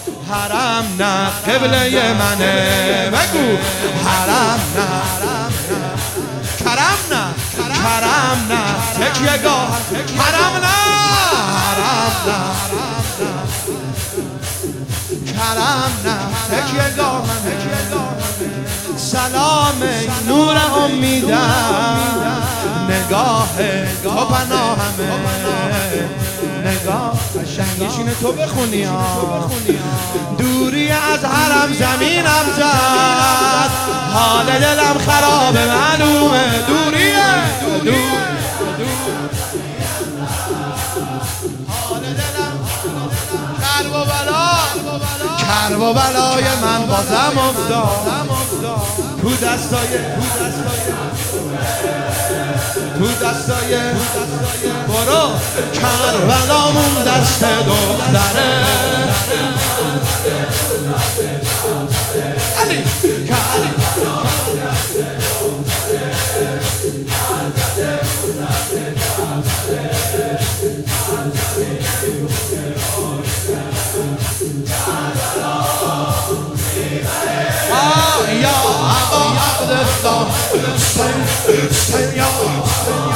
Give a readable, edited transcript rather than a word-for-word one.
حرم نه قبله منه بگو حرم نه کرم نه کرم نه تکیه‌گاه حرم نه حرم نه کرم نه تکیه‌گاه سلام نور امیدم نگاه تو پناهمه نگاه قشنگیشینه تو بخونی دوری از حرم زمینم زد حال دلم خراب معلومه دوریه حال دلم کرب و بلای من بازم افتاد تو دستای برو کربلامون دست دختره علی یا ابا عبدالله